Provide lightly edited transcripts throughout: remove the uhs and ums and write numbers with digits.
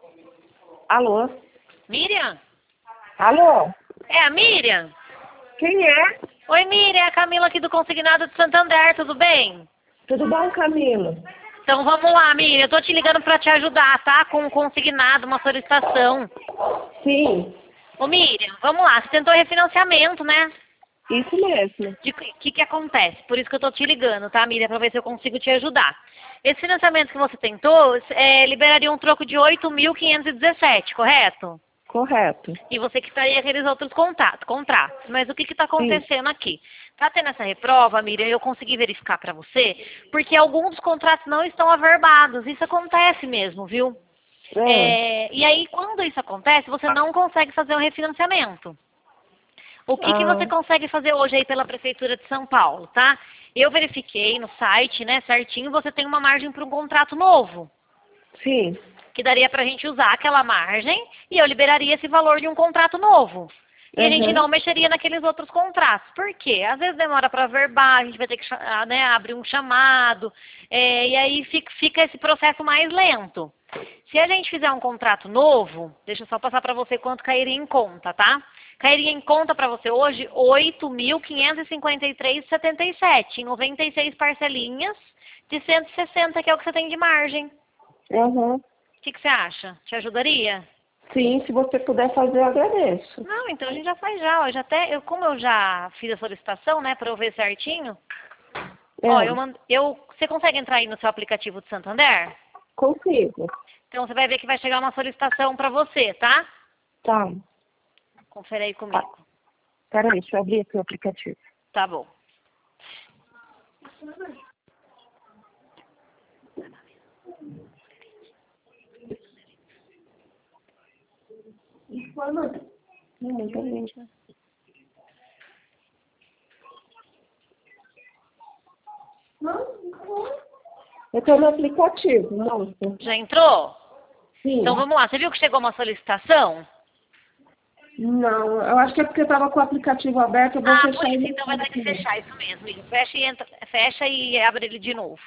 Alô? Miriam? Alô? É a Miriam? Quem é? Oi, Miriam, é a Camila aqui do Consignado de Santander, tudo bem? Tudo bom, Camila? Então vamos lá, Miriam, eu tô te ligando pra te ajudar, tá? Com um consignado, uma solicitação. Sim, Ô, Miriam, vamos lá, você tentou refinanciamento, né? isso mesmo. O que acontece? Por isso que eu tô te ligando, tá, Miriam? Pra ver se eu consigo te ajudar. Esse financiamento que você tentou, liberaria um troco de 8.517, correto? Correto. E você quitaria aqueles outros contratos. Mas o que está Sim. acontecendo aqui? Tá tendo essa reprova, Miriam, eu consegui verificar para você, porque alguns dos contratos não estão averbados. Isso acontece mesmo, viu? E aí, quando isso acontece, você não consegue fazer o refinanciamento. O que você consegue fazer hoje aí pela Prefeitura de São Paulo, tá? Eu verifiquei no site, né, certinho, você tem uma margem para um contrato novo. Sim. Que daria para a gente usar aquela margem e eu liberaria esse valor de um contrato novo. E a gente não mexeria naqueles outros contratos. Por quê? Às vezes demora para verbar, a gente vai ter que abrir um chamado, e aí fica esse processo mais lento. Se a gente fizer um contrato novo, deixa eu só passar para você quanto cairia em conta, tá? Cairia em conta para você hoje R$ 8.553,77, em 96 parcelinhas de 160, que é o que você tem de margem. O que você acha? Te ajudaria? Sim, se você puder fazer, eu agradeço. Não, então a gente já faz já. Como eu já fiz a solicitação, né, para eu ver certinho. Ó, você consegue entrar aí no seu aplicativo de Santander? Consigo. Então você vai ver que vai chegar uma solicitação para você, tá? Tá. Confere aí comigo. Peraí, deixa eu abrir aqui o aplicativo. Tá bom. Eu tô no aplicativo, moça. Já entrou? Sim. Então vamos lá. Você viu que chegou uma solicitação? Não, eu acho que é porque eu tava com o aplicativo aberto, eu vou fechar Por isso, ele. então vai ter que fechar, isso mesmo. Fecha e abre ele de novo.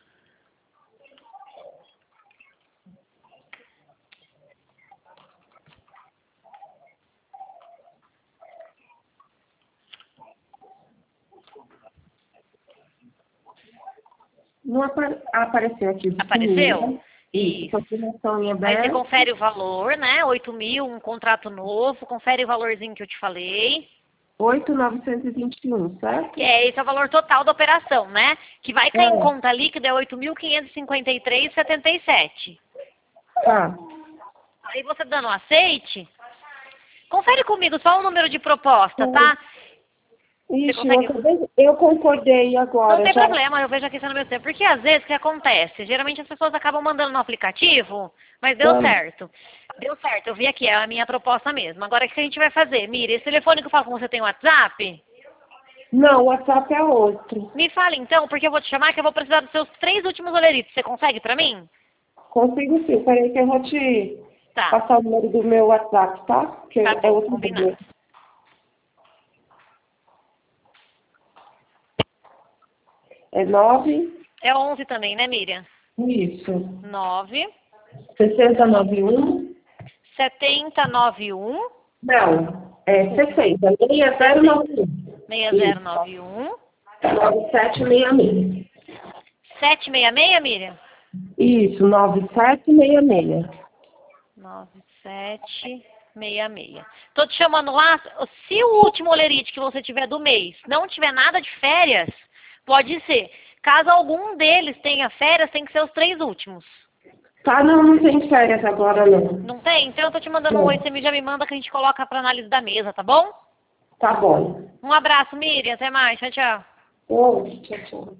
Não apareceu aqui. Apareceu? Isso. Confirmação em Aí você aberto. confere o valor, né? 8.000, um contrato novo. Confere o valorzinho que eu te falei. 8.921, certo? Esse é o valor total da operação, né? Que vai cair em conta líquida é 8.553,77. Tá. Aí você dando um aceite, confere comigo só o número de proposta, tá? Ixi, eu concordei agora. Não tem Já. problema, eu vejo aqui no meu tempo. Porque às vezes o que acontece? Geralmente as pessoas acabam mandando no aplicativo, mas deu certo. Deu certo, eu vi aqui, é a minha proposta mesmo. Agora o que a gente vai fazer? Mira, esse telefone que eu falo com você tem WhatsApp? Não, o WhatsApp é outro. Me fala então, porque eu vou te chamar que eu vou precisar dos seus 3 últimos oleritos. Você consegue pra mim? Consigo sim. Peraí que eu vou te passar o número do meu WhatsApp, tá? Que Tá é bom, outro combinado. número. É 9. É 11 também, né, Miriam? Isso. 9 6091. 7091 Não, é 60. 6091. 6091 9766. 766, Miriam? Isso, 9766. 9766. Tô te chamando lá. Se o último olerite que você tiver do mês não tiver nada de férias, pode ser. Caso algum deles tenha férias, tem que ser os 3 últimos. Tá, não tem férias agora, não. Não tem? Então eu tô te mandando um oi, você já me manda que a gente coloca pra análise da mesa, tá bom? Tá bom. Um abraço, Miriam. Até mais. Tchau, tchau. Oi, tchau, tchau.